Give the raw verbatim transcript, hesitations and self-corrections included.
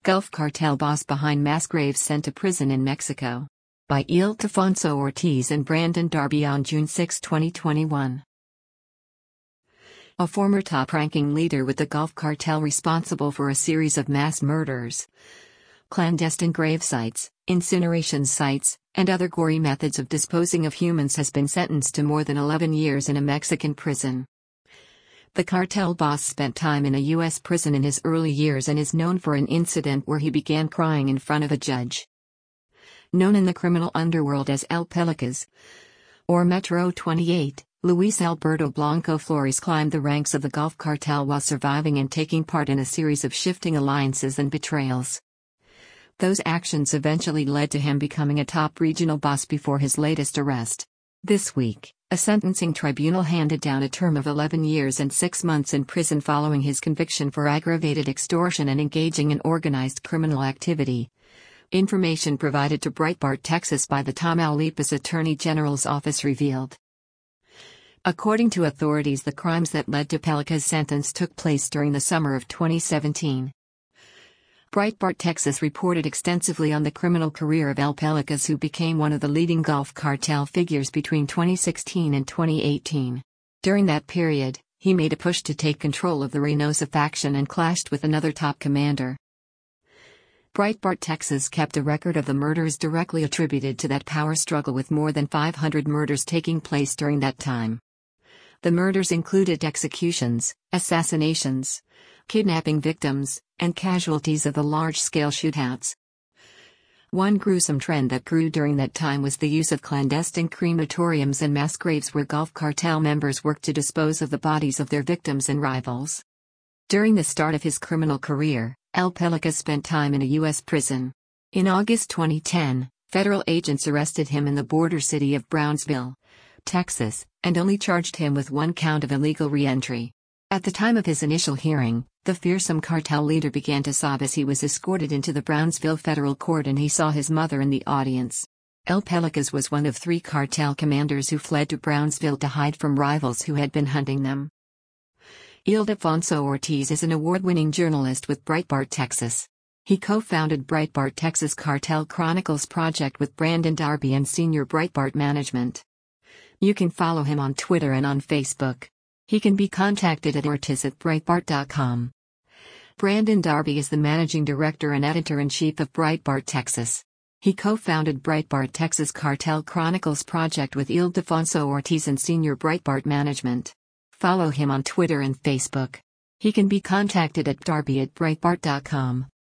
Gulf Cartel boss behind mass graves sent to prison in Mexico. By Ildefonso Ortiz and Brandon Darby on June sixth, twenty twenty-one. A former top-ranking leader with the Gulf Cartel responsible for a series of mass murders, clandestine grave sites, incineration sites, and other gory methods of disposing of humans has been sentenced to more than eleven years in a Mexican prison. The cartel boss spent time in a U S prison in his early years and is known for an incident where he began crying in front of a judge. Known in the criminal underworld as El Pelicas, or Metro twenty-eight, Luis Alberto Blanco Flores climbed the ranks of the Gulf Cartel while surviving and taking part in a series of shifting alliances and betrayals. Those actions eventually led to him becoming a top regional boss before his latest arrest. This week, a sentencing tribunal handed down a term of eleven years and six months in prison following his conviction for aggravated extortion and engaging in organized criminal activity. Information provided to Breitbart Texas by the Tamaulipas Attorney General's office revealed. According to authorities, the crimes that led to Pelicas' sentence took place during the summer of twenty seventeen. Breitbart Texas reported extensively on the criminal career of El Pelicas, who became one of the leading Gulf Cartel figures between twenty sixteen and twenty eighteen. During that period, he made a push to take control of the Reynosa faction and clashed with another top commander. Breitbart Texas kept a record of the murders directly attributed to that power struggle, with more than five hundred murders taking place during that time. The murders included executions, assassinations, kidnapping victims, and casualties of the large-scale shootouts. One gruesome trend that grew during that time was the use of clandestine crematoriums and mass graves where Gulf Cartel members worked to dispose of the bodies of their victims and rivals. During the start of his criminal career, El Pelicas spent time in a U S prison. In August twenty ten, federal agents arrested him in the border city of Brownsville, Texas, and only charged him with one count of illegal re-entry. At the time of his initial hearing, the fearsome cartel leader began to sob as he was escorted into the Brownsville federal court and he saw his mother in the audience. El Pelicas was one of three cartel commanders who fled to Brownsville to hide from rivals who had been hunting them. Ildefonso Ortiz is an award-winning journalist with Breitbart Texas. He co-founded Breitbart Texas Cartel Chronicles project with Brandon Darby and senior Breitbart management. You can follow him on Twitter and on Facebook. He can be contacted at ortiz at breitbart dot com. Brandon Darby is the managing director and editor-in-chief of Breitbart Texas. He co-founded Breitbart Texas Cartel Chronicles project with Ildefonso Ortiz and senior Breitbart management. Follow him on Twitter and Facebook. He can be contacted at darby at breitbart dot com.